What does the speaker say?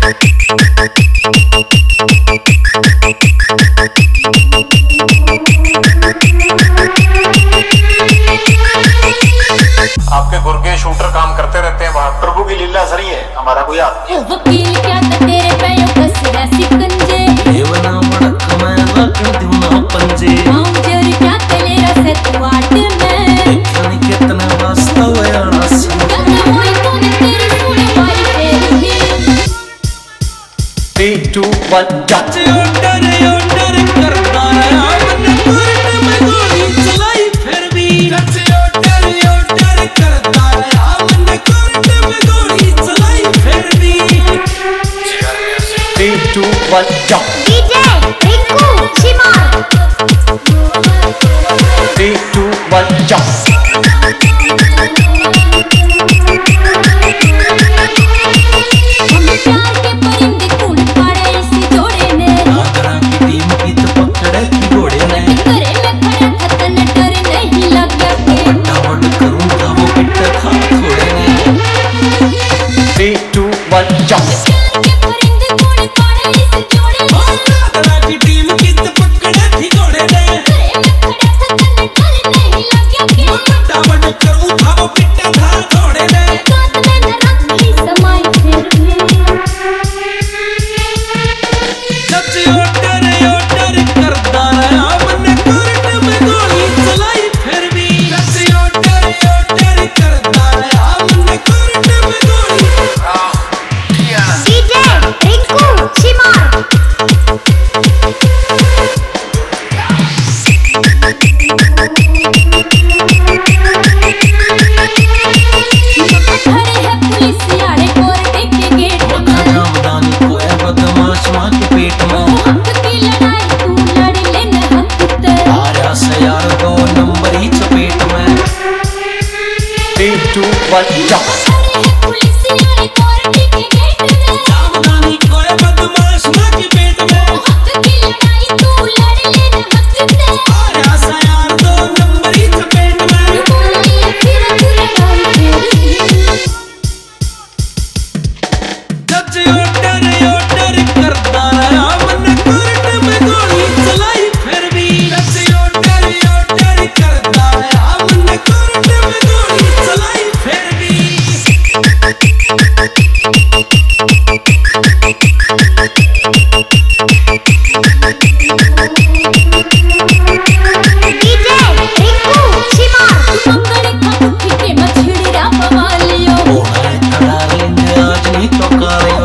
आपके गुर्गे शूटर काम करते रहते हैं वहाँ। प्रभु की लीला सही है, हमारा कोई हाथ नहीं है। वकील क्या तेरे पैयों कस वैसी कंजे देवना मड़क मैं लाकड़ दूना पंजे मांजर क्या तेरा से तुआट में देखने कितना वास्ता वयाना सी कहता होई तूने तेरी सुने वाली तेरी 3 2 1 जंप डर करता रहा मन कोर्ट में गोली चलाई फिर भी डर करता रहा मन कोर्ट में गोली चलाई फिर भी 3 2 1 जंप डीजे रिंकू शिमार 3 2 1 जंप हम प्यार के परिंदे कूड़ पाड़े इसी जोड़े ने आगरा की टीम की तो पकड़े की घोड़े ने करे में खड़ा था तने डर नहीं लगा के डाउन करूंगा वो बिट खा थोड़े ने 3 2 1 जंप के परिंदे कूड़ पाड़े इसी जोड़े ने आगरा की टीम की तो पकड़े की घोड़े ने करे में खड़ा था तने डर नहीं लगा के डाउन करूंगा वो बिट खा थोड़े ने कात में न रखी समाई फिर भी सच्ची डर करता रहा मन कोर्ट में गोली चलाई फिर भी सच्ची डर करता रहा मन कोर्ट में गोली डीजे रिंकू शिमार खड़े हैं पुलिस यारे कोर्ट के गेट में नामदानी को है बदमाश माँ के पेट में हक की लड़ाई तू लड़ लेना हक ते आया से यार 2 नंबर ही चपेट में 3 2 1 जंप खड़े हैं पुलिस यारे कोर्ट के गेट में नामदानी को है बदमाश माँ के पेट में हक की लड़ाई तू लड़ लेना हक ते आया से यार 2 नंबर ही चपेट में बोली फिर तू लड़ाई फिर सच्ची डर करता रहा मन कोर्ट में गोली चलाई फिर भी सच्ची डर करता रहा मन कोर्ट में गोली चलाई फिर भी डीजे रिंकू शिमार मंगने का उठी के मछड़ी रा पवालियो ओए खड़ा लेंगे आज नहीं तो काले